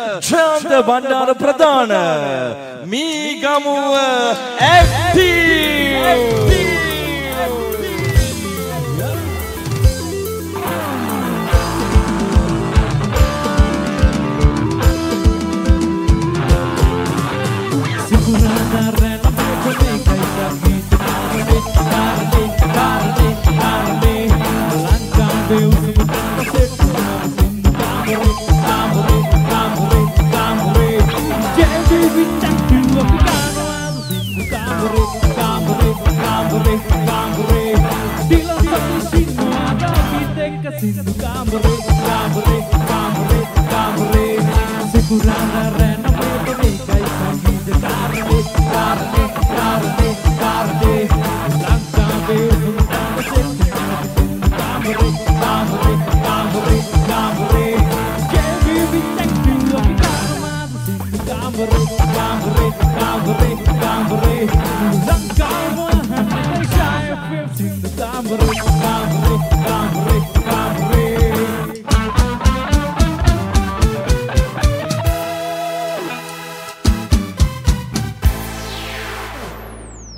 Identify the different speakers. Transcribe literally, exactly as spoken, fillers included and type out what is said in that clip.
Speaker 1: ඡන්ද බණ්ඩාර ප්‍රධාන Meegamuwa active
Speaker 2: Sindu kamre, kamre, kamre, kamre. Sekurana rena mete kai sangi de karne, karne, karne, karne. Langka be sumtana sette sindu kamre, kamre, kamre, kamre. Kebi bitak tu apikama sindu kamre, kamre, kamre, kamre.